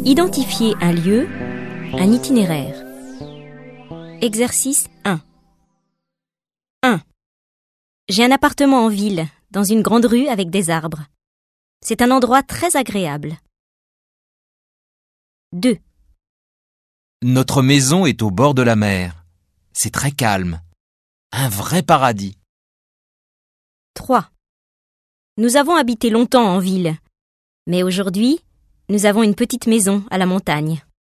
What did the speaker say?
Identifiez un lieu, un itinéraire. Exercice 1. 1. J'ai un appartement en ville, dans une grande rue avec des arbres. C'est un endroit très agréable. 2. Notre maison est au bord de la mer. C'est très calme. Un vrai paradis. 3. Nous avons habité longtemps en ville, mais aujourd'hui, nous avons une petite maison à la montagne.